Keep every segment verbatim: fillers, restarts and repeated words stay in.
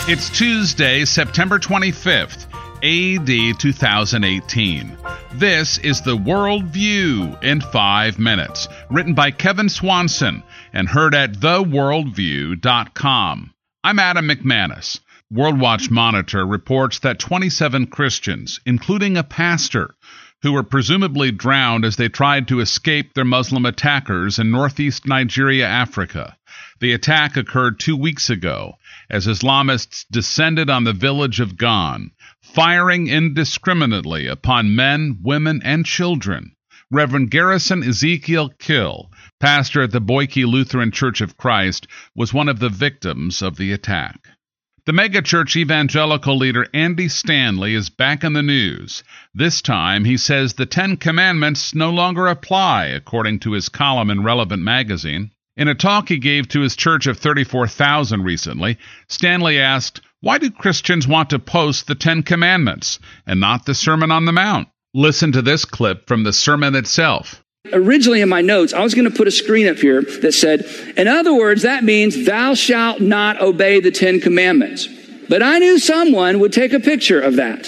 It's Tuesday, September twenty-fifth, A D two thousand eighteen. This is the World View in five minutes, written by Kevin Swanson and heard at the world view dot com. I'm Adam McManus. World Watch Monitor reports that twenty-seven Christians, including a pastor, who were presumably drowned as they tried to escape their Muslim attackers in northeast Nigeria, Africa. The attack occurred two weeks ago as Islamists descended on the village of Ghan, firing indiscriminately upon men, women, and children. Reverend Garrison Ezekiel Kill, pastor at the Boyke Lutheran Church of Christ, was one of the victims of the attack. The megachurch evangelical leader Andy Stanley is back in the news. This time, he says the Ten Commandments no longer apply, according to his column in Relevant magazine. In a talk he gave to his church of thirty-four thousand recently, Stanley asked, "Why do Christians want to post the Ten Commandments and not the Sermon on the Mount?" Listen to this clip from the sermon itself. Originally in my notes, I was going to put a screen up here that said, in other words, that means thou shalt not obey the Ten Commandments. But I knew someone would take a picture of that.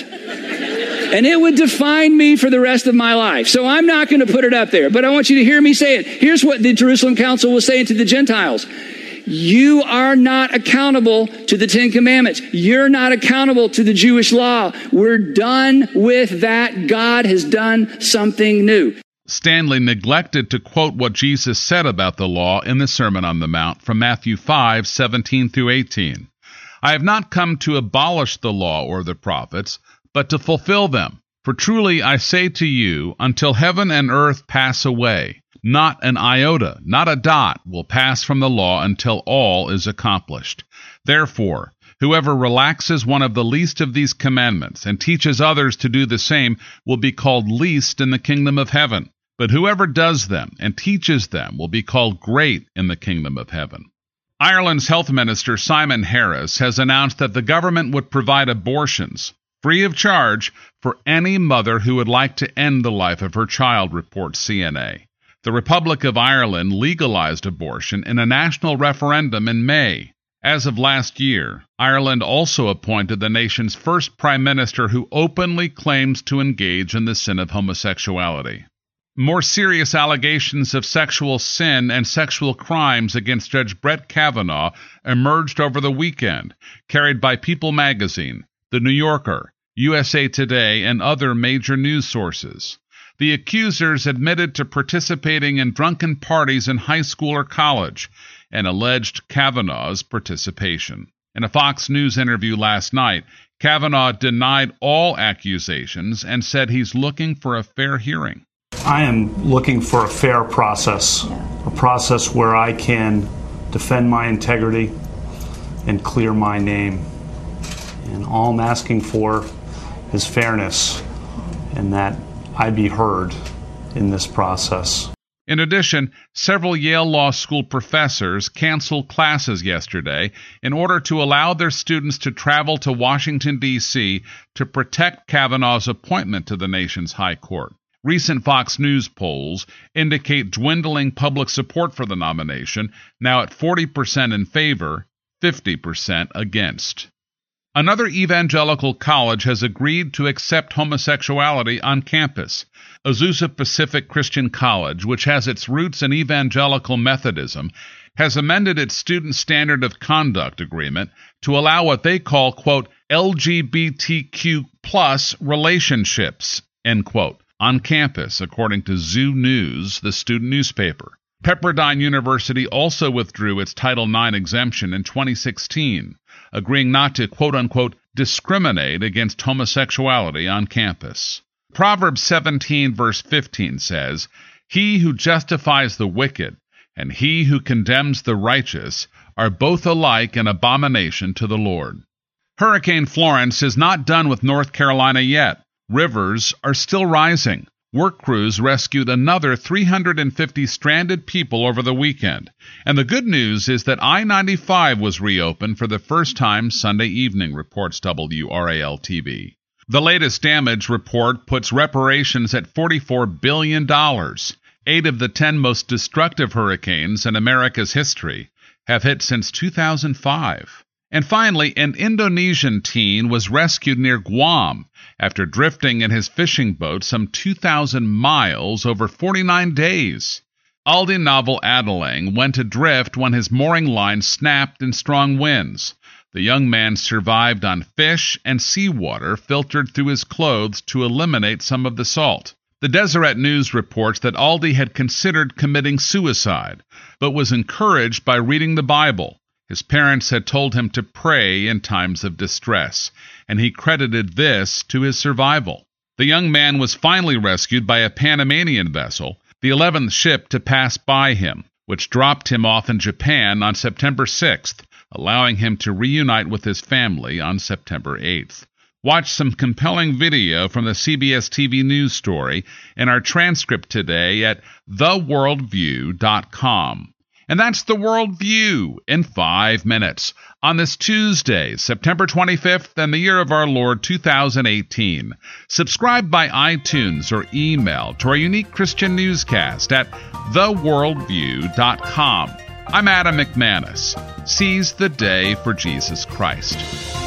And it would define me for the rest of my life. So I'm not going to put it up there. But I want you to hear me say it. Here's what the Jerusalem Council was saying to the Gentiles. You are not accountable to the Ten Commandments. You're not accountable to the Jewish law. We're done with that. God has done something new. Stanley neglected to quote what Jesus said about the law in the Sermon on the Mount from Matthew five, seventeen through eighteen. I have not come to abolish the law or the prophets, but to fulfill them. For truly I say to you, until heaven and earth pass away, not an iota, not a dot will pass from the law until all is accomplished. Therefore, whoever relaxes one of the least of these commandments and teaches others to do the same will be called least in the kingdom of heaven. But whoever does them and teaches them will be called great in the kingdom of heaven. Ireland's health minister Simon Harris has announced that the government would provide abortions free of charge for any mother who would like to end the life of her child, reports C N A. The Republic of Ireland legalized abortion in a national referendum in May. As of last year, Ireland also appointed the nation's first prime minister who openly claims to engage in the sin of homosexuality. More serious allegations of sexual sin and sexual crimes against Judge Brett Kavanaugh emerged over the weekend, carried by People magazine, The New Yorker, U S A Today, and other major news sources. The accusers admitted to participating in drunken parties in high school or college and alleged Kavanaugh's participation. In a Fox News interview last night, Kavanaugh denied all accusations and said he's looking for a fair hearing. I am looking for a fair process, a process where I can defend my integrity and clear my name. And all I'm asking for is fairness and that I be heard in this process. In addition, several Yale Law School professors canceled classes yesterday in order to allow their students to travel to Washington, D C to protect Kavanaugh's appointment to the nation's high court. Recent Fox News polls indicate dwindling public support for the nomination, now at forty percent in favor, fifty percent against. Another evangelical college has agreed to accept homosexuality on campus. Azusa Pacific Christian College, which has its roots in evangelical Methodism, has amended its Student Standard of Conduct agreement to allow what they call, quote, L G B T Q plus relationships, end quote, on campus, according to Zoo News, the student newspaper. Pepperdine University also withdrew its Title nine exemption in twenty sixteen, agreeing not to, quote-unquote, discriminate against homosexuality on campus. Proverbs seventeen, verse fifteen says, He who justifies the wicked and he who condemns the righteous are both alike an abomination to the Lord. Hurricane Florence is not done with North Carolina yet. Rivers are still rising. Work crews rescued another three hundred fifty stranded people over the weekend. And the good news is that I ninety-five was reopened for the first time Sunday evening, reports W R A L T V. The latest damage report puts reparations at forty-four billion dollars. Eight of the ten most destructive hurricanes in America's history have hit since two thousand five. And finally, an Indonesian teen was rescued near Guam after drifting in his fishing boat some two thousand miles over forty-nine days. Aldi Naval Adeling went adrift when his mooring line snapped in strong winds. The young man survived on fish and seawater filtered through his clothes to eliminate some of the salt. The Deseret News reports that Aldi had considered committing suicide, but was encouraged by reading the Bible. His parents had told him to pray in times of distress, and he credited this to his survival. The young man was finally rescued by a Panamanian vessel, the eleventh ship to pass by him, which dropped him off in Japan on September sixth, allowing him to reunite with his family on September eighth. Watch some compelling video from the C B S T V News story in our transcript today at the world view dot com. And that's The World View in five minutes on this Tuesday, September twenty-fifth, and the year of our Lord two thousand eighteen. Subscribe by iTunes or email to our unique Christian newscast at the world view dot com. I'm Adam McManus. Seize the day for Jesus Christ.